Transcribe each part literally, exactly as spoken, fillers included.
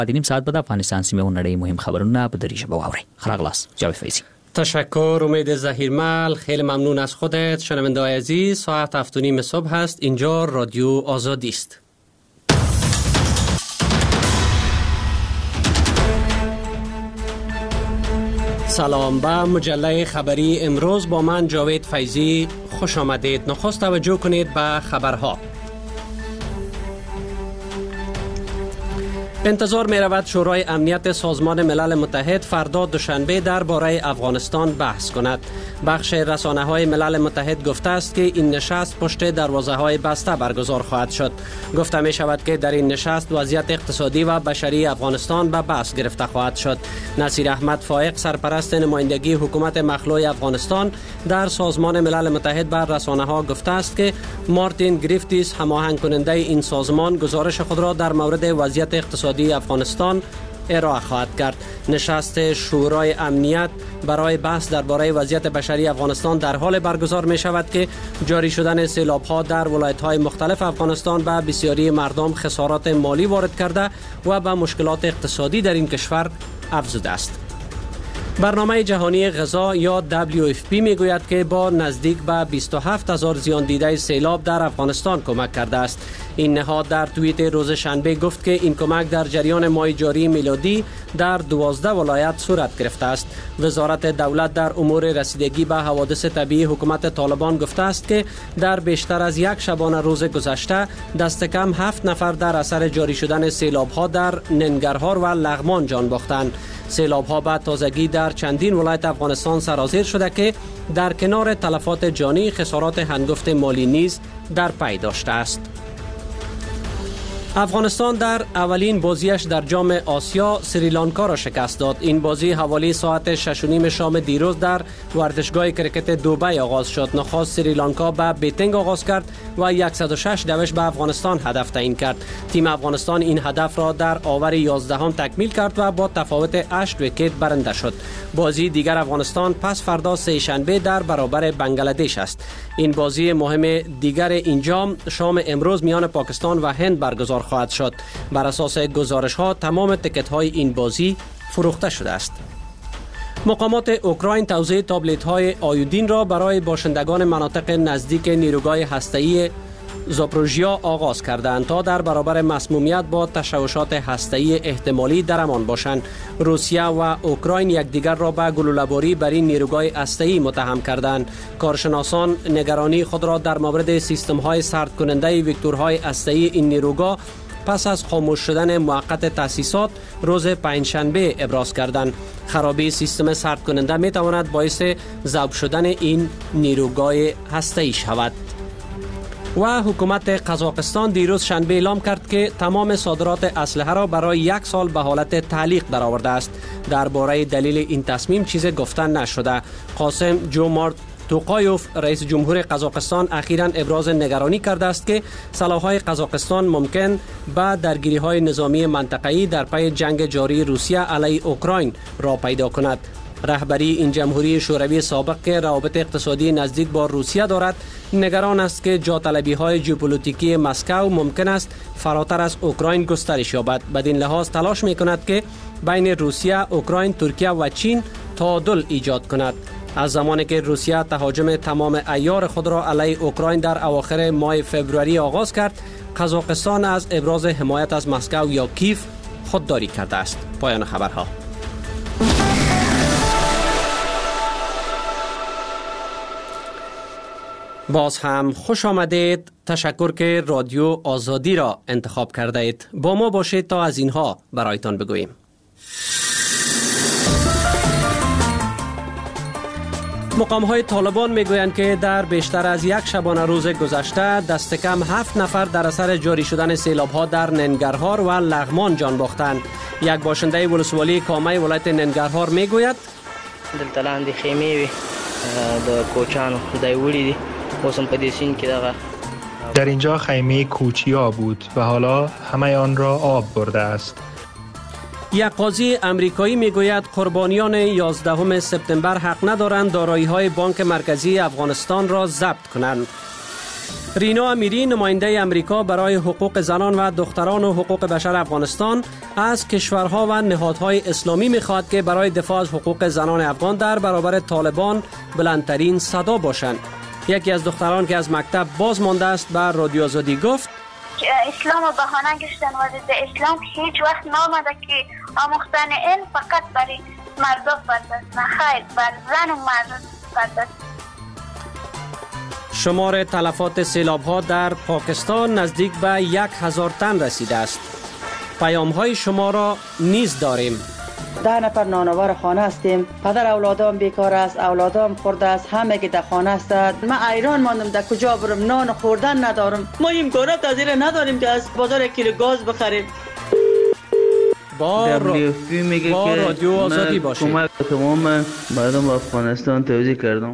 نیم ساعت بعد افغانستان سیمه و نړۍ مهم خبرونه په دری ژبه واورئ. خراغلاس جاوید فیضی. تشکر امید زهیرمل، خیلی ممنون از خودت. شنونده های عزیز، ساعت هفت و نیم صبح است. اینجا رادیو آزادی است. سلام به مجله خبری امروز با من جاوید فیضی. خوش آمدید. نخست توجه کنید به خبرها. انتظار می رود شورای امنیت سازمان ملل متحد فردا دوشنبه درباره افغانستان بحث کند. بخش رسانه های ملل متحد گفته است که این نشست پشت دروازه های بسته برگزار خواهد شد. گفته می شود که در این نشست وضعیت اقتصادی و بشری افغانستان به بحث گرفته خواهد شد. نصیر احمد فائق، سرپرست نمایندگی حکومت مخلوع افغانستان در سازمان ملل متحد بر رسانه ها گفته است که مارتین گریفتیس، هماهنگ کننده این سازمان، گزارش خود را در مورد وضعیت اقتصادی افغانستان ارائه خواهد کرد. نشست شورای امنیت برای بحث درباره وضعیت بشری افغانستان در حال برگزار می شود که جاری شدن سیلاب ها در ولایت های مختلف افغانستان به بسیاری مردم خسارات مالی وارد کرده و به مشکلات اقتصادی در این کشور افزوده است. برنامه جهانی غذا یا دبلیو اف پی می گوید که با نزدیک به بیست و هفت هزار زیان دیده سیلاب در افغانستان کمک کرده است. این نهاد در توییت روز شنبه گفت که این کمک در جریان ماه جاری میلادی در دوازده ولایت صورت گرفته است. وزارت دولت در امور رسیدگی به حوادث طبیعی حکومت طالبان گفته است که در بیشتر از یک شبانه روز گذشته دست کم هفت نفر در اثر جاری شدن سیلاب ها در ننگرهار و لغمان جان باختند. سیلاب ها به تازگی در چندین ولایت افغانستان سرازیر شده که در کنار تلفات جانی خسارات هنگفت مالی نیز در پی داشته است. افغانستان در اولین بازیش در جام آسیا سریلانکا را شکست داد. این بازی حوالی ساعت شش و نیم شام دیروز در ورزشگاه کرکت دبی آغاز شد. نخست سریلانکا به بیتینگ آغاز کرد و صد و شش دوش به افغانستان هدف تعیین کرد. تیم افغانستان این هدف را در آور یازدهم تکمیل کرد و با تفاوت هشت ویکت برنده شد. بازی دیگر افغانستان پس فردا سه شنبه در برابر بنگلادش است. این بازی مهم دیگر این جام شام امروز میان پاکستان و هند برگزار خواهد شد. بر اساس گزارش ها تمام تیکت های این بازی فروخته شده است. مقامات اوکراین توزیع تابلت های آیودین را برای باشندگان مناطق نزدیک نیروگاه هسته‌ای زاپروژیا آغاز کردند تا در برابر مسمومیت با تشوشات هسته‌ای احتمالی درمان باشند. روسیه و اوکراین یکدیگر را به گلوله‌باری بر این نیروگاه هسته‌ای متهم کردند. کارشناسان نگرانی خود را در مورد سیستم‌های سرد کننده وکتورهای هسته‌ای این نیروگاه پس از خاموش شدن موقت تأسیسات روز پنجشنبه ابراز کردند. خرابی سیستم سرد کننده می تواند باعث ذوب شدن این نیروگاه هسته‌ای شود. و حکومت قزاقستان دیروز شنبه اعلام کرد که تمام صادرات اسلحه را برای یک سال به حالت تعلیق درآورده است. درباره دلیل این تصمیم چیزی گفتن نشده. قاسم جومارت توقایوف رئیس جمهور قزاقستان اخیراً ابراز نگرانی کرده است که سلاح‌های قزاقستان ممکن به درگیری‌های نظامی منطقه‌ای در پی جنگ جاری روسیه علیه اوکراین را پیدا کند. رهبری این جمهوری شوروی سابق که روابط اقتصادی نزدیک با روسیه دارد نگران است که جاطلبی‌های ژئوپلیتیکی مسکو ممکن است فراتر از اوکراین گسترش یابد. بدین لحاظ تلاش می‌کند که بین روسیه، اوکراین، ترکیه و چین تعادل ایجاد کند. از زمانی که روسیه تهاجم تمام عیار خود را علیه اوکراین در اواخر ماه فوریه آغاز کرد، قزاقستان از ابراز حمایت از مسکو یا کیف خودداری کرده است. پایان خبرها. باز هم خوش آمدید. تشکر که رادیو آزادی را انتخاب کرده اید. با ما باشید تا از اینها برایتان بگوییم. مقام های طالبان میگویند که در بیشتر از یک شبانه روز گذشته دست کم هفت نفر در اثر جاری شدن سیلاب ها در ننگرهار و لغمان جان باختند. یک باشنده ولسوالی کامه ولایت ننگرهار میگوید دلته لاندې خیمې وي د کوچانو خدای وړي دي اوس هم په دې سیند کې دغه در اینجا خیمه کوچیا بود و حالا همه آن را آب برده است. یک قاضی امریکایی میگوید قربانیان یازدهم سپتامبر حق ندارند دارایی‌های بانک مرکزی افغانستان را ضبط کنند. رینا امیری نماینده امریکا برای حقوق زنان و دختران و حقوق بشر افغانستان از کشورها و نهادهای اسلامی می‌خواهد که برای دفاع از حقوق زنان افغان در برابر طالبان بلندترین صدا باشند. یکی از دختران که از مکتب باز مانده است به رادیو آزادی گفت اسلام و بهانه گشتن و در اسلام هیچ وقت نامده که آموختن این فقط برای مردا فرض است، نه خیر بر زن و مرد فرض است. شمار تلفات سیلاب‌ها در پاکستان نزدیک به یک هزار تن رسیده است. پیام‌های شما را نیز داریم. ده نفر نانوار خانه هستیم. پدر اولادام بیکار است، اولادام خورده است، همه که در خانه هستند. من ایران ماندم، در کجا برم؟ نان خوردن ندارم. ما امکانات از این نداریم که از بازار کیلو گاز بخریم. با, را... با رادیو آزادی باشید. کمک تمام مردم افغانستان توضیح کردم.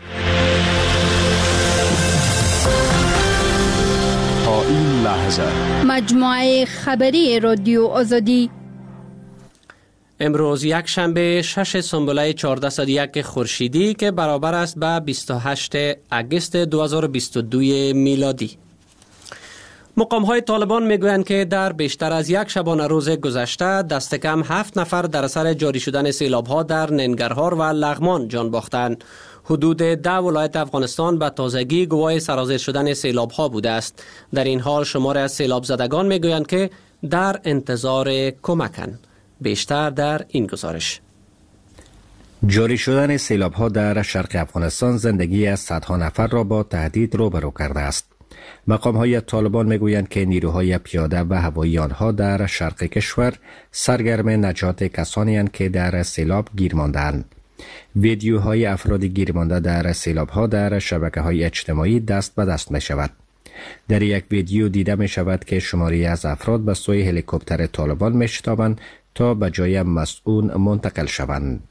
تا این لحظه مجموعه خبری رادیو آزادی امروز یک شنبه شش سنبله چهارصد و یک خورشیدی که برابر است با بیست و هشتم اگست دو هزار و بیست و دو میلادی. مقام‌های طالبان میگویند که در بیشتر از یک شبانه روز گذشته دست کم هفت نفر در اثر جاری شدن سیلاب‌ها در ننگرهار و لغمان جان باختند. حدود ده ولایت افغانستان به تازگی گواه سرازیر شدن سیلاب‌ها بوده است. در این حال شمار از سیلاب زدگان میگویند که در انتظار کمکند. بیشتر در این گزارش. جاری شدن سیلاب‌ها در شرق افغانستان زندگی از صدها نفر را با تهدید روبرو کرده است. مقام‌های طالبان میگویند که نیروهای پیاده و هوایی آنها در شرق کشور سرگرم نجات کسانی اند که در سیلاب گیر مانده‌اند. ویدیوهای افراد گیر مانده در سیلاب‌ها در شبکه‌های اجتماعی دست به دست می‌شود. در یک ویدیو دیده می‌شود که شماری از افراد به سوی هلیکوپتر طالبان می‌شتابند تا به جای مسئول منتقل شوند.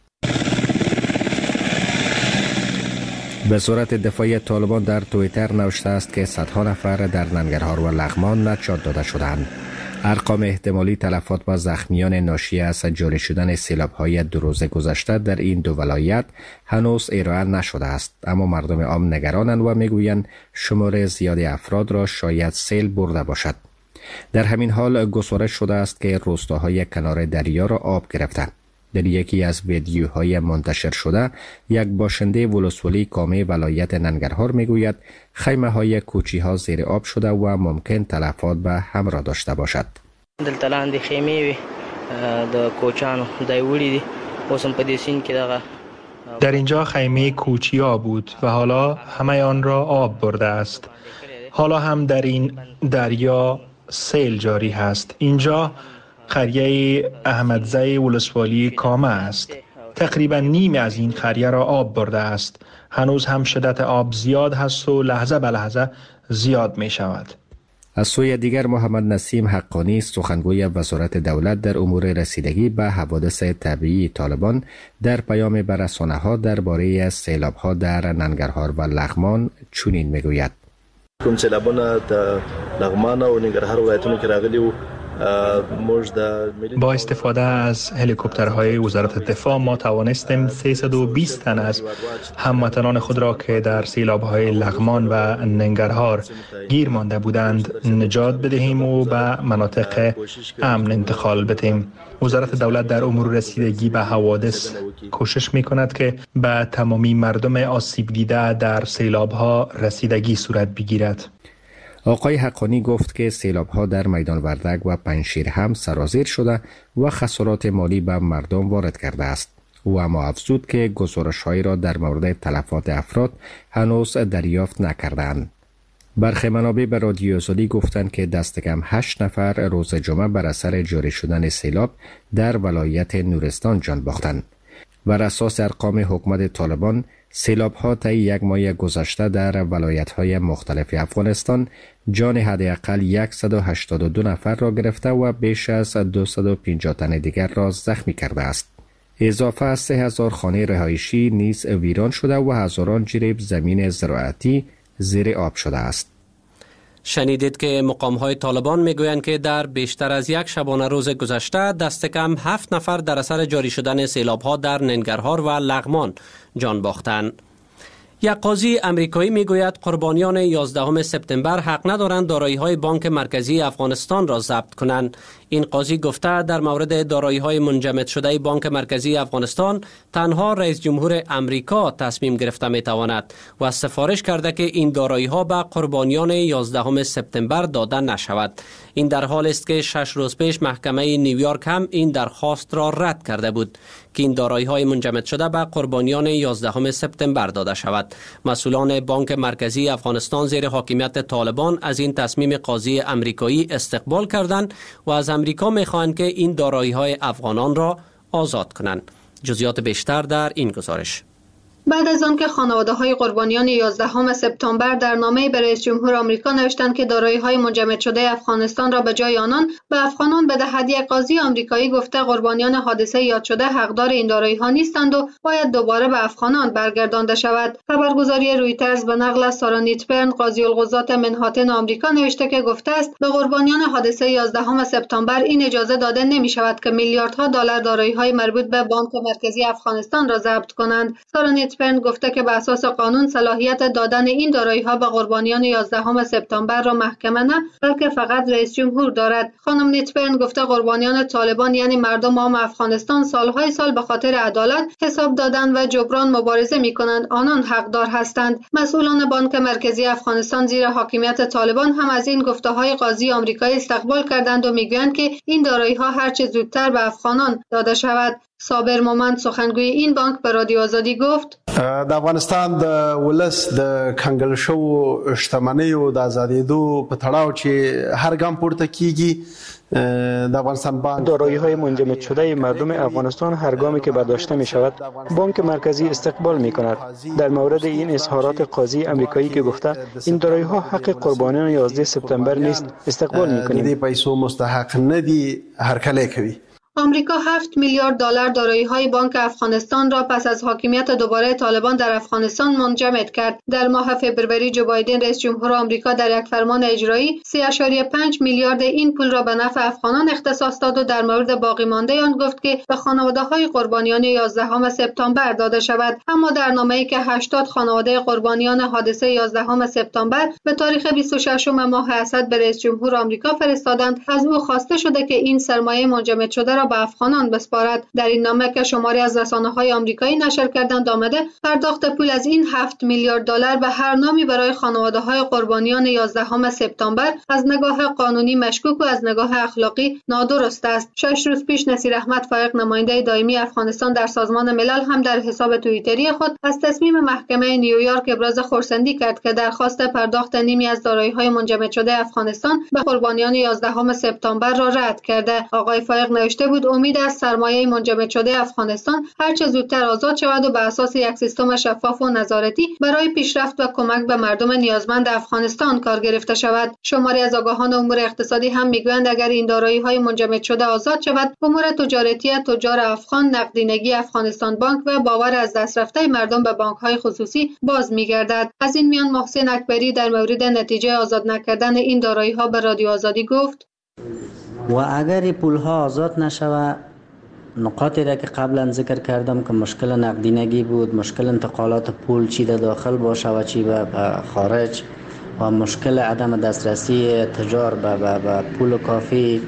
به صورت دفاعی طالبان در توییتر نوشته است که صدها نفر در ننگرهار و لغمان نجات داده شدند. ارقام احتمالی تلفات و زخمیان ناشی از جاری شدن سیلاب‌های دو روز گذشته در این دو ولایت هنوز ارائه نشده است، اما مردم عام نگرانند و میگویند شمار زیادی افراد را شاید سیل برده باشد. در همین حال گزارش شده است که روستاهای کنار دریا را آب گرفتند. در یکی از ویدیوهای منتشر شده یک باشنده ولسوالی کامه ولایت ننگرهار میگوید خیمه های کوچی ها زیر آب شده و ممکن تلفات به همراه داشته باشد. دلته لاندې خیمې وي د کوچانو دای وړي دي اوس هم په دې سیند کې دغه در اینجا خیمه کوچیا بود و حالا همه آن را آب برده است. حالا هم در این دریا سیل جاری هست. اینجا قریه احمدزی ولسوالی کامه است. تقریبا نیم از این قریه را آب برده است. هنوز هم شدت آب زیاد هست و لحظه به لحظه زیاد می شود. از سوی دیگر محمد نسیم حقانی سخنگوی وزارت دولت در امور رسیدگی به حوادث طبیعی طالبان در پیام به رسانه‌ها درباره سیلاب‌ها در ننگرهار و لغمان چنین میگوید: کوم سیلابونه د لغمان او ننګرهار ولایتونو کې راغلي وو. با استفاده از هلیکوپترهای وزارت دفاع ما توانستیم سیصد و بیست تن از هموطنان خود را که در سیلاب‌های لغمان و ننگرهار گیر مانده بودند نجات بدهیم و به مناطق امن انتقال بدهیم. وزارت دولت در امور رسیدگی به حوادث کوشش می‌کند که به تمامی مردم آسیب دیده در سیلاب‌ها رسیدگی صورت بگیرد. آقای حقانی گفت که سیلاب‌ها در میدان وردک و پنجشیر هم سرازیر شده و خسارات مالی به مردم وارد کرده است. او اما افزود که گزارش‌هایی را در مورد تلفات افراد هنوز دریافت نکردند. برخی منابع به رادیو آزادی گفتند که دست کم هشت نفر روز جمعه بر اثر جاری شدن سیلاب در ولایت نورستان جان باختند. بر اساس ارقام حکومت طالبان سیلاب‌ها طی یک ماه گذشته در ولایت‌های مختلف افغانستان جان حداقل صد و هشتاد و دو نفر را گرفته و بیش از دویست و پنجاه تن دیگر را زخمی کرده است. اضافه از سه هزار خانه رهایشی نیز ویران شده و هزاران جریب زمین زراعتی زیر آب شده است. شنیدید که مقام‌های طالبان میگویند که در بیشتر از یک شبانه روز گذشته دست کم هفت نفر در اثر جاری شدن سیلاب‌ها در ننگرهار و لغمان جان باختند. یک قاضی امریکایی میگوید قربانیان یازدهم سپتامبر حق ندارند دارایی‌های بانک مرکزی افغانستان را ضبط کنند. این قاضی گفته در مورد دارایی‌های منجمد شده بانک مرکزی افغانستان تنها رئیس جمهور امریکا تصمیم گرفته میتواند و سفارش کرده که این دارایی‌ها به قربانیان یازدهم سپتامبر داده نشود. این در حال است که شش روز پیش محکمه نیویورک هم این درخواست را رد کرده بود که این دارایی‌های منجمد شده به قربانیان یازدهم سپتامبر داده شود. مسئولان بانک مرکزی افغانستان زیر حاکمیت طالبان از این تصمیم قاضی امریکایی استقبال کردند و از امریکا می‌خواهند که این دارایی‌های افغانان را آزاد کنند. جزئیات بیشتر در این گزارش. بعد از آنکه خانواده‌های قربانیان یازدهم سپتامبر در نامه‌ای به رئیس جمهور آمریکا نوشتند که دارایی‌های منجمد شده افغانستان را به جای آنان به افغانان بدهد، یک قاضی آمریکایی گفته قربانیان حادثه یاد شده حقدار این دارایی‌ها نیستند و باید دوباره به افغانان برگردانده شود. خبرگزاری رویترز به نقل از سارا نیتبرن، قاضی القضات منهاتن آمریکا نوشته که گفته است به قربانیان حادثه یازدهم سپتامبر این اجازه داده نمی‌شود که میلیاردها دلار دارایی‌های مربوط به بانک مرکزی افغانستان را ضبط کنند. سارا نیتبرن گفته که به اساس قانون صلاحیت دادن این دارایی‌ها به قربانیان یازدهم سپتامبر را محکمه نه بلکه فقط رئیس جمهور دارد. خانم نیتبرن گفته قربانیان طالبان یعنی مردم عام افغانستان سالهای سال به خاطر عدالت حساب دادن و جبران مبارزه می‌کنند، آنان حقدار هستند. مسئولان بانک مرکزی افغانستان زیر حاکمیت طالبان هم از این گفته‌های قاضی آمریکایی استقبال کردند و می‌گویند که این دارایی‌ها هر چه زودتر به افغانان داده شود. صابر مومند سخنگوی این بانک به رادیو آزادی گفت د افغانستان د ولس د کنګل شو شتمنیو د آزادېدو په تړاو چې هر ګام پورته کیږي د افغانستان بانک دارایی‌های منجمد شده مردم افغانستان هر گامی که برداشته می شود بانک مرکزی استقبال می کند. در مورد این اظهارات قاضی آمریکایی که گفته این دارایی‌ها حق قربانیان یازده سپتامبر نیست استقبال می کنیم. د پیسو مستحق ندی هر کله کوي. آمریکا هفت میلیارد دلار دارایی‌های بانک افغانستان را پس از حاکمیت دوباره طالبان در افغانستان منجمد کرد. در ماه فوریه جو بایدن رئیس جمهور آمریکا در یک فرمان اجرایی سه ممیز پنج میلیارد این پول را به نفع افغانان اختصاص داد و در مورد باقی مانده آن گفت که به خانواده‌های قربانیان یازدهم سپتامبر داده شود. اما در نامه‌ای که هشتاد خانواده قربانیان حادثه یازدهم سپتامبر به تاریخ بیست و ششم ماه اسد به رئیس جمهور آمریکا فرستادند، از او خواسته شده که این سرمایه منجمد شده را به افغانان بسپارد. در این نامه که شماری از رسانه‌های آمریکایی نشر کردند آمده پرداخت پول از این هفت میلیارد دلار به هر نامی برای خانواده‌های قربانیان یازدهم سپتامبر از نگاه قانونی مشکوک و از نگاه اخلاقی نادرست است. شش روز پیش نصیر احمد فائق نماینده دائمی افغانستان در سازمان ملل هم در حساب توییتری خود از تصمیم محکمه نیویورک ابراز خرسندی کرد که درخواست پرداخت نیمی از دارایی‌های منجمد شده افغانستان به قربانیان یازدهم سپتامبر را رد کرده. آقای فائق نوشته بود امید است سرمایه منجمد شده افغانستان هر چه زودتر آزاد شود و به اساس یک سیستم شفاف و نظارتی برای پیشرفت و کمک به مردم نیازمند افغانستان کار گرفته شود. شماری از آگاهان امور اقتصادی هم میگویند اگر این دارایی‌های منجمد شده آزاد شود، امور تجارتی تجار افغان، نقدینگی افغانستان بانک و باور از دست رفته مردم به بانک‌های خصوصی باز می‌گردد. از این میان محسن اکبری در مورد نتیجه آزاد نکردن این دارایی‌ها به رادیو آزادی گفت و اگر پولها آزاد نشود، نقاطی را که قبلا ذکر کردم که مشکل نقدینگی بود، مشکل انتقالات پول چی در داخل باشه و چی به خارج و مشکل عدم دسترسی تجار به, به, به پول کافی،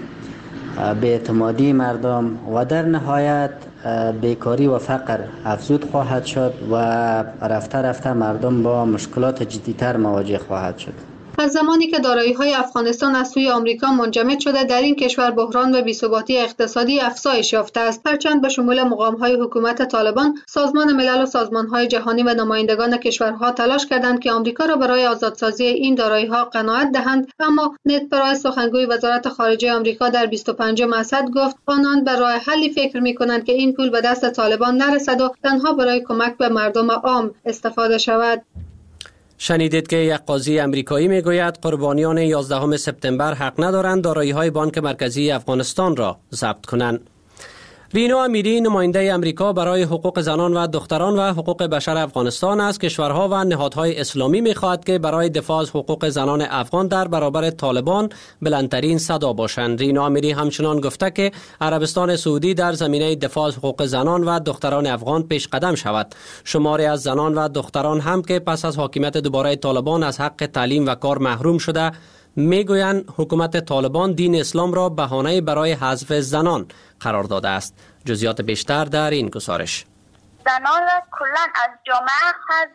بی‌اعتمادی مردم و در نهایت بیکاری و فقر افزود خواهد شد و رفته رفته مردم با مشکلات جدی‌تر مواجه خواهد شد. از زمانی که دارایی‌های افغانستان از سوی آمریکا منجمد شده در این کشور بحران و بی‌ثباتی اقتصادی افزایش یافته است. هرچند به شمول مقام‌های حکومت طالبان، سازمان ملل و سازمان‌های جهانی و نمایندگان کشورها تلاش کردند که آمریکا را برای آزادسازی این دارایی‌ها قناعت دهند، اما نت پرایس سخنگوی وزارت خارجه آمریکا در بیست و پنجم اسد گفت آنان به راه حلی فکر می‌کنند که این پول به دست طالبان نرسد و تنها برای کمک به مردم عام استفاده شود. شنیدید که یک قاضی امریکایی میگوید قربانیان یازدهم سپتامبر حق ندارند دارایی‌های بانک مرکزی افغانستان را ضبط کنند. رینا امیری نماینده امریکا برای حقوق زنان و دختران و حقوق بشر افغانستان از کشورها و نهادهای اسلامی می‌خواهد که برای دفاع از حقوق زنان افغان در برابر طالبان بلندترین صدا باشند. رینا امیری همچنان گفته که عربستان سعودی در زمینه دفاع از حقوق زنان و دختران افغان پیش قدم شود. شماری از زنان و دختران هم که پس از حاکمیت دوباره طالبان از حق تعلیم و کار محروم شده میگویند حکومت طالبان دین اسلام را بهانه برای حذف زنان قرار داده است. جزئیات بیشتر در این گزارش. زنان را کلا از جامعه حذف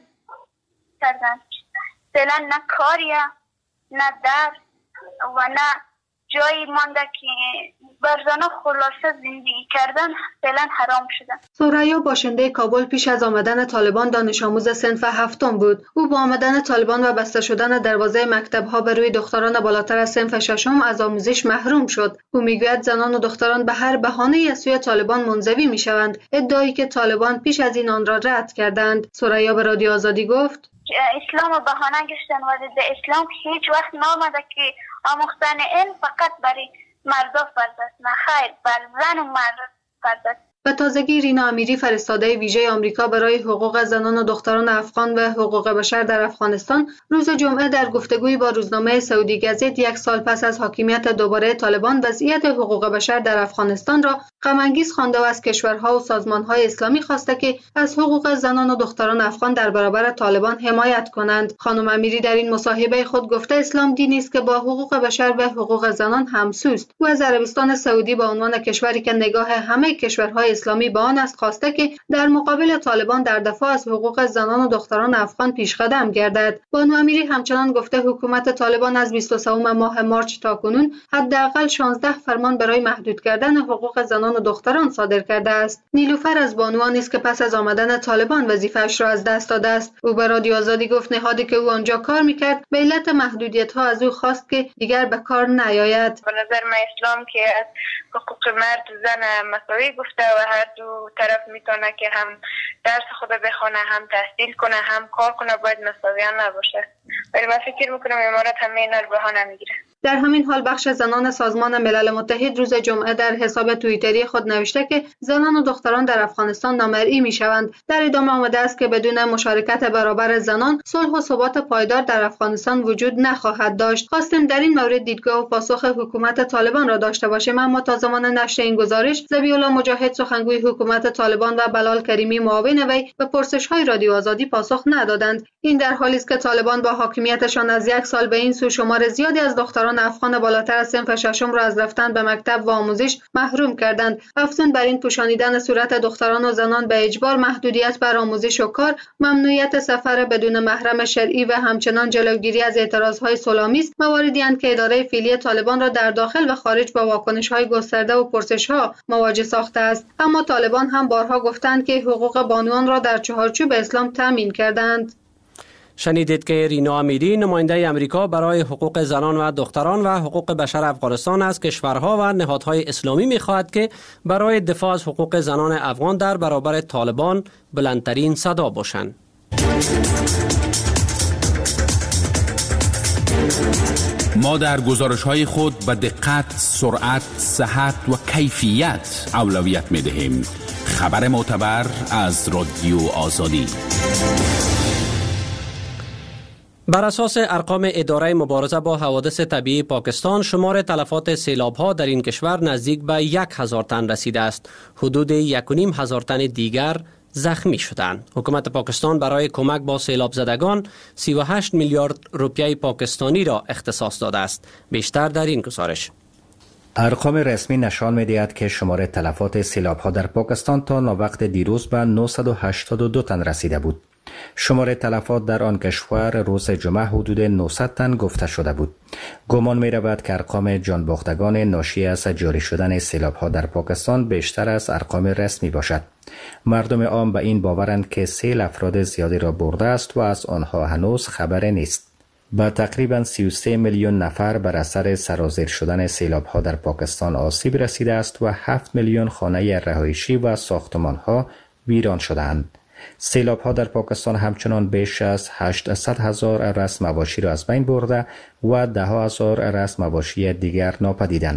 کردند. فعلا نه کاریه، نه درس و نه جایی مانده که بر زنان خلاصه زندگی کردن فعلا حرام شده. ثریا باشنده کابل پیش از آمدن طالبان دانش آموز صنف هفتم بود. او با آمدن طالبان و بسته شدن دروازه مکتب‌ها بر روی دختران بالاتر از صنف ششم از آموزش محروم شد. او میگوید زنان و دختران به هر بهانه‌ای از سوی طالبان منزوی میشوند، ادعایی که طالبان پیش از این آن را رد کردند. ثریا به رادیو آزادی گفت: اسلام و بهانه گشتن و ضد اسلام هیچ وقت نامده که آموختن علم فقط برای مردا فرض است، نه خیر، بر زن و مرد فرض است. به تازگی رینا امیری فرستاده ویژه آمریکا برای حقوق زنان و دختران افغان و حقوق بشر در افغانستان روز جمعه در گفتگویی با روزنامه سعودی گزیت یک سال پس از حاکمیت دوباره طالبان وضعیت حقوق بشر در افغانستان را غم انگیز خوانده و از کشورها و سازمانهای اسلامی خواسته که از حقوق زنان و دختران افغان در برابر طالبان حمایت کنند. خانم امیری در این مصاحبه خود گفته اسلام دینی است که با حقوق بشر و حقوق زنان همسوست. او از عربستان سعودی به عنوان کشوری که نگاه همه کشورهای اسلامی به آن است خواسته که در مقابل طالبان در دفاع از حقوق زنان و دختران افغان پیشقدم گردد. بانو امیری همچنان گفته حکومت طالبان از بیست و سوم ماه مارچ تا کنون حداقل شانزده فرمان برای محدود کردن حقوق زنان و دختران صادر کرده است. نیلوفر از بانوان است که پس از آمدن طالبان وظیفه‌اش را از دست داده است. او به رادیو آزادی گفت نهادی که او آنجا کار می‌کرد به علت محدودیت‌ها از او خواست که دیگر به کار نیاید. به نظر من اسلام که از حقوق مرد و زن مساوی گفته و هر دو طرف میتونه که هم درس خود بخونه، هم تحصیل کنه، هم کار کنه، باید مساویان نباشه. ولی من فکر میکنم امارات همه اینا رو بهانه میگیره. در همین حال بخش زنان سازمان ملل متحد روز جمعه در حساب توییتری خود نوشته که زنان و دختران در افغانستان نامرئی میشوند. در ادامه آمده است که بدون مشارکت برابر زنان صلح و ثبات پایدار در افغانستان وجود نخواهد داشت. خواستیم در این مورد دیدگاه و پاسخ حکومت طالبان را داشته باشیم، اما تا زمان نشر این گزارش ذبیح الله مجاهد سخنگوی حکومت طالبان و بلال کریمی معاون وی به پرسش‌های رادیو آزادی پاسخ ندادند. این در حالی است که طالبان با حاکمیتشان از یک سال به این سو شمار زیادی از دختران افغان بالاتر از صنف ششم را از رفتن به مکتب و آموزش محروم کردند. افزون بر این پوشانیدن صورت دختران و زنان به اجبار، محدودیت بر آموزش و کار، ممنوعیت سفر بدون محرم شرعی و همچنان جلوگیری از اعتراضهای صلح‌آمیز مواردی اند که اداره فعلی طالبان را در داخل و خارج با واکنش‌های گسترده و پرسش‌ها مواجه ساخته است. اما طالبان هم بارها گفتند که حقوق بانوان را در چهارچوب اسلام تامین کردند. شنیدید که رینا امیری نماینده امریکا برای حقوق زنان و دختران و حقوق بشر افغانستان از کشورها و نهادهای اسلامی می‌خواهد که برای دفاع از حقوق زنان افغان در برابر طالبان بلندترین صدا باشند. ما در گزارش‌های خود به دقت، سرعت، صحت و کیفیت اولویت می‌دهیم. خبر معتبر از رادیو آزادی. بر اساس ارقام اداره مبارزه با حوادث طبیعی پاکستان، شمار تلفات سیلاب‌ها در این کشور نزدیک به یک هزار تن رسیده است. حدود یک و نیم هزار تن دیگر زخمی شدند. حکومت پاکستان برای کمک با سیلاب زدگان سی و هشت میلیارد روپیه پاکستانی را اختصاص داده است. بیشتر در این گزارش. ارقام رسمی نشان می‌دهد که شمار تلفات سیلاب‌ها در پاکستان تا ناوقت دیروز به نهصد و هشتاد و دو تن رسیده بود. شمار تلفات در آن کشور روز جمعه حدود نهصد تن گفته شده بود. گمان می رود که ارقام جانباختگان ناشی از جاری شدن سیلاب‌ها در پاکستان بیشتر از ارقام رسمی باشد. مردم عام به این باورند که سیل افراد زیادی را برده است و از آنها هنوز خبری نیست. با تقریباً سی و سه میلیون نفر بر اثر سرازیر شدن سیلاب‌ها در پاکستان آسیب رسیده است و هفت میلیون خانه رهایشی و ساختمان‌ها ویران شدند. سیلاب‌ها در پاکستان همچنان بیش از هشتصد هزار رأس مواشی را از بین برده و ده هزار رأس مواشی دیگر ناپدیدند.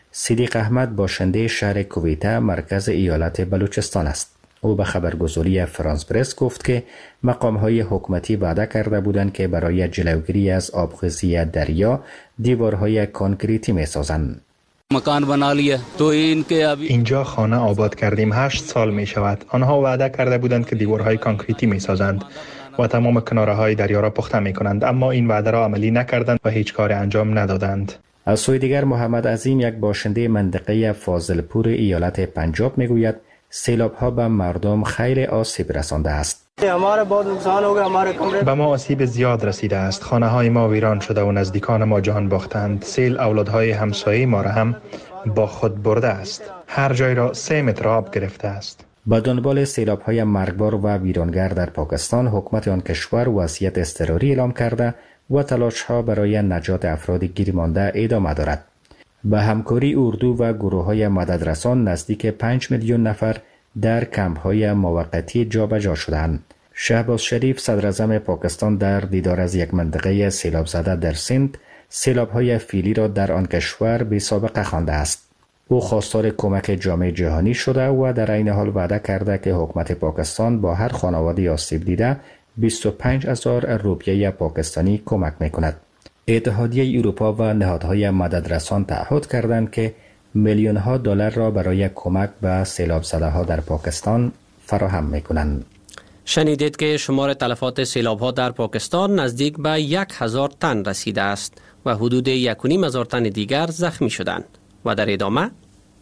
صدیق احمد باشنده شهر کویته مرکز ایالت بلوچستان است. او به خبرگزاری فرانس پرس گفت که مقام‌های حکومتی وعده کرده بودند که برای جلوگیری از آبخوزی دریا دیوارهای کانکریتی می‌سازند. مکان بنا لیه تو این که اینجا خانه آباد کردیم، هشت سال می شود. آنها وعده کرده بودند که دیوارهای کانکریتی می سازند و تمام کناره های دریا را پخته می کنند، اما این وعده را عملی نکردند و هیچ کار انجام ندادند. از سوی دیگر محمد عظیم، یک باشنده منطقه فاضلپور ایالت پنجاب می گوید سیلاب ها به مردم خیلی آسیب رسانده است. به ما آسیب زیاد رسیده است. خانه های ما ویران شده و نزدیکان ما جان باختند. سیل اولادهای همسایه ما را هم با خود برده است. هر جای را سه متر آب گرفته است. با دنبال سیلاب های مرگبار و ویرانگر در پاکستان، حکومت آن کشور وضعیت اضطراری اعلام کرده و تلاش ها برای نجات افراد گیر مانده ادامه دارد. به همکاری اردو و گروه های مددرسان نزدیک پنج میلیون نفر در کمپ های موقتی جابجا شدند. شهباز شریف صدر اعظم پاکستان در دیدار از یک منطقه سیلاب زده در سند، سیلاب های فعلی را در آن کشور بی سابقه خوانده است. او خواستار کمک جامعه جهانی شده و در عین حال وعده کرده که حکومت پاکستان با هر خانواده آسیب دیده بیست و پنج هزار روپیه پاکستانی کمک میکند. اتحادیه اروپا و نهادهای مددرسان تعهد کردند که میلیون ها دلار را برای کمک به سیلاب زده ها در پاکستان فراهم میکنند. شنیدید که شمار تلفات سیلاب ها در پاکستان نزدیک به یک هزار تن رسیده است و حدود یک و نیم هزار تن دیگر زخمی شدند. و در ادامه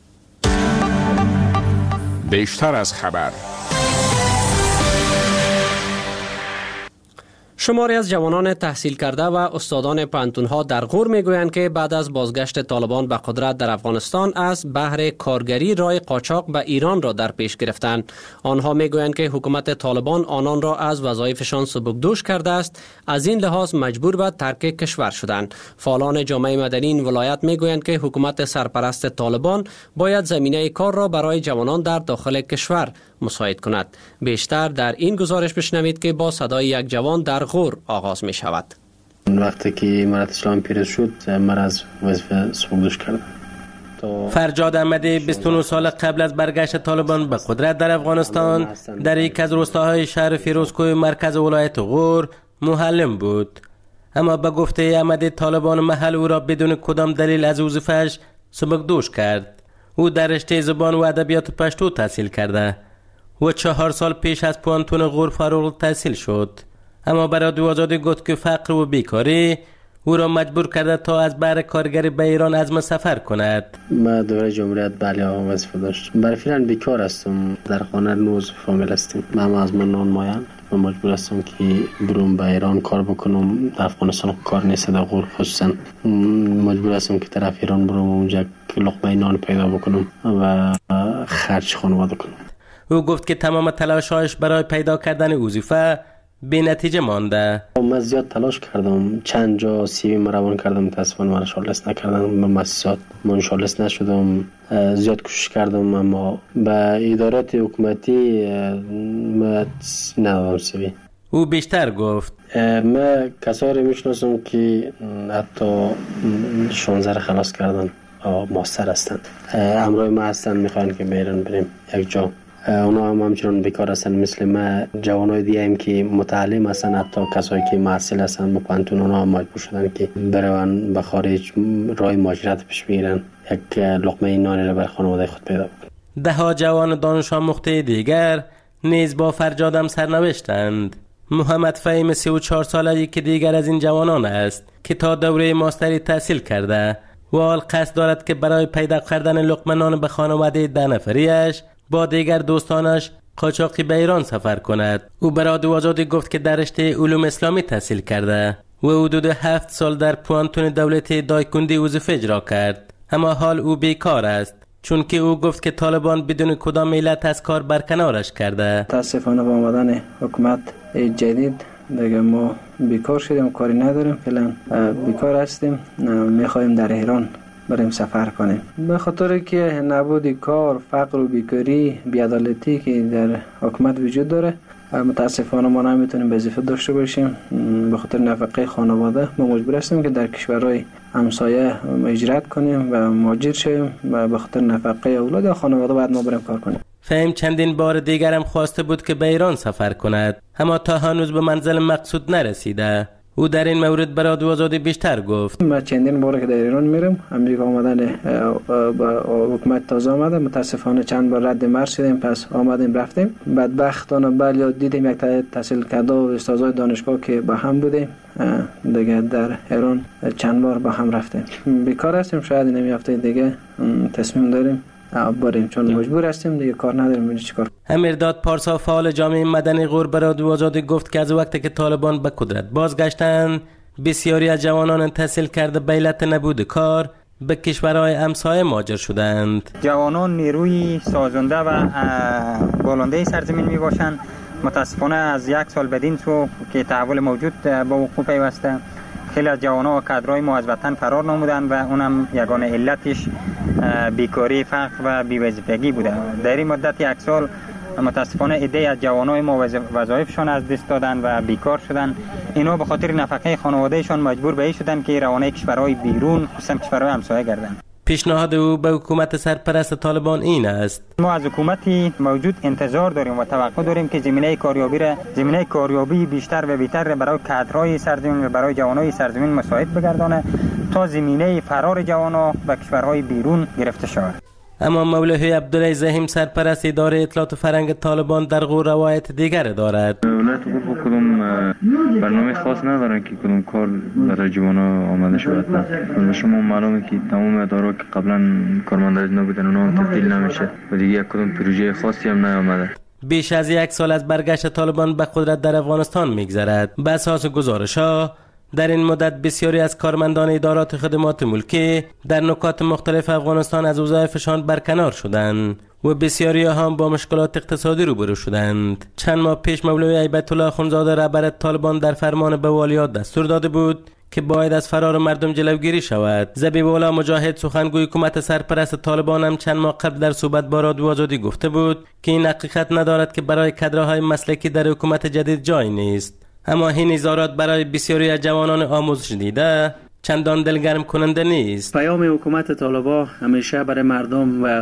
بیشتر از خبر. شماری از جوانان تحصیل کرده و استادان پانتون‌ها در غور میگویند که بعد از بازگشت طالبان به قدرت در افغانستان از بهر کارگری راه قاچاق به ایران را در پیش گرفتند. آنها میگویند که حکومت طالبان آنان را از وظایفشان سبکدوش کرده است، از این لحاظ مجبور به ترک کشور شدند. فعالان جامعه مدنی این ولایت میگویند که حکومت سرپرست طالبان باید زمینه کار را برای جوانان در داخل کشور مساعد کند. بیشتر در این گزارش بشنوید که با صدای یک جوان در غور آغاز می شود. وقتی که امارت اسلامی پیروز شد، من از وظیفه سبکدوش کردم. فرجاد احمدی بیست و نه سال قبل از برگشت طالبان به قدرت در افغانستان در یک از روستاهای شهر فیروزکوه مرکز ولایت غور معلم بود. اما به گفته احمدی طالبان محل او را بدون کدام دلیل از وظیفه‌اش سبکدوش کرد. او در رشته زبان و ادبیات پشتو تحصیل کرده و چهار سال پیش از پوانتون غور فارغ التحصیل شد. اما برای دوازده گفت که فقر و بیکاری او را مجبور کرده تا از بهر کارگری به ایران عزم سفر کند. ما دوره جمهوریت بله ها وظیفه داشت. برای فعلا بیکار هستم. در خانه نوز فامیل هستیم. من از من نان مایان و مجبور هستم که برم به ایران کار بکنم. در افغانستان کار نیست، در غور خصوصا مجبور هستم که طرف ایران برم اونجا لقمه نان پیدا بکنم و خرج خانواده کنم. او گفت که تمام تلاش‌هایش برای پیدا کردن وظیفه بی نتیجه مانده. من زیاد تلاش کردم، چند جا سی وی مروان کردم، متاسفانه من شارلست نکردم، به مؤسسات من شارلست نشدم. زیاد کوشش کردم اما به ادارات حکومتی من ندادم سی وی. او بیشتر گفت من کسایی رو میشناسم که حتی شانزده را خلاص کردن، ماستر هستند، همراه ما هستند، میخواین که بیرون بریم یک جا. اونا هم همچنان بیکار هستن مثل ما. جوانای دیگه هم که متعلم هستن، حتی کسایی که محصل هستن با پانتون، اونا هم مجبور شدن که برون به خارج راه مهاجرت پیش بگیرن، یک لقمه نانی را برای خانواده خود پیدا بکنن. ده ها جوان دانش آموخته دیگر نیز با فرجادم سرنوشتند. محمد فهیم سی و چهار ساله که دیگر از این جوانان است که تا دوره ماستری تحصیل کرده و حال قصد دارد که برای پیدا کردن لقمه نان به خانواده ده نفریش با دیگر دوستانش قاچاقی به ایران سفر کند. او برای دوازده گفت که در رشته علوم اسلامی تحصیل کرده و حدود هفت سال در پوانتون دولتی دایکندی وظیفه اجرا کرد، اما حال او بیکار است، چون که او گفت که طالبان بدون کدام علت از کار برکنارش کرده. متاسفانه با آمدن حکومت جدید دیگه ما بیکار شدیم، کاری نداریم، فعلا بیکار هستیم، میخوایم در ایران بریم سفر کنیم. به خاطر که نبود کار، فقر و بیکاری، بی‌عدالتی که در حکومت وجود داره، متاسفانه ما نمیتونیم وظیفه داشته باشیم به خاطر نفقه خانواده. ما مجبور هستیم که در کشورهای همسایه هجرت کنیم و مهاجر شویم و به خاطر نفقه اولاد و خانواده بعد ما بریم کار کنیم. فهم چندین بار دیگر هم خواسته بود که به ایران سفر کند، اما تا هنوز به منزل مقصود نرسیده. او در این مورد برای رادیو آزادی بیشتر گفت. ما چندین بار که در ایران میرم، امریکا آمدن با حکومت تازه آمده، متاسفانه چند بار رد مرز شدیم، پس آمدیم رفتیم. بدبختانه بله دیدیم یک تحصیل کرده و استادای دانشگاه که با هم بودیم، دیگه در ایران چند بار با هم رفتیم. بیکار هستیم، شاید این هفته دیگه تصمیم داریم بریم، چون مجبور هستیم دیگه، کار نداریم چیکار. امیرداد پارسا فعال جامعه مدنی غور به رادیو آزادی گفت که از وقتی که طالبان به قدرت بازگشتند بسیاری از جوانان تحصیل کرده به علت نبود کار به کشورهای همسایه مهاجر شدند. جوانان نیروی سازنده و بالنده سرزمین می باشند. متاسفانه از یک سال بدین سو که تحول موجود با وقوع پیوسته، خیلی از جوانان و کادرهای ما از وطن فرار نمودند و اونم یگانه علتش بیکاری، فقر و بی‌وظیفگی بوده. در این مدت یک سال متاسفانه عده از جوانای ما وظایفشان از دست دادن و بیکار شدن. اینا به خاطر نفقه خانوادهشان مجبور به این شدن که روانه کشورهای بیرون، خصوصا کشورهای همسایه گردند. پیشنهاد او به حکومت سرپرست طالبان این است: ما از حکومتی موجود انتظار داریم و توقع داریم که زمینه کاریابی را زمینه کاریابی بیشتر و بهتر برای کادرهای سرزمین و برای جوانای سرزمین مساعد بگردانه تا زمینه فرار جوانان به کشورهای بیرون گرفته شود. اما مولوی عبدالله زهیم سرپرست اداره اطلاعات فرهنگ طالبان در غور روایت دیگر دارد. ولایت غور کدوم برنامه خاص ندارن که کدوم کار برای جوانان آماده شود. و شما معلومه که تمام ادارات که قبلا کارمندان نبودن اونها تبدیل نمیشه و دیگه کدوم پروژه خاصی هم نیامده. بیش از یک سال از برگشت طالبان به قدرت در افغانستان میگذرد. به اساس گزارش‌ها در این مدت بسیاری از کارمندان ادارات خدمات ملکی در نکات مختلف افغانستان از وظایفشان برکنار شدند و بسیاری هم با مشکلات اقتصادی روبرو شدند. چند ماه پیش مولوی هیبت الله اخوندزاده رهبر طالبان در فرمان به والیات دستور داده بود که باید از فرار مردم جلوگیری شود. زبیب الله مجاهد سخنگوی حکومت سرپرست طالبان هم چند ماه قبل در صحبت با رادیو آزادی گفته بود که این حقیقت ندارد که برای کادرهای مسلکی در حکومت جدید جای نیست. اما این اظهارات برای بسیاری از جوانان آموزش دیده چندان دلگرم کننده نیست. پیام حکومت طالبان همیشه برای مردم و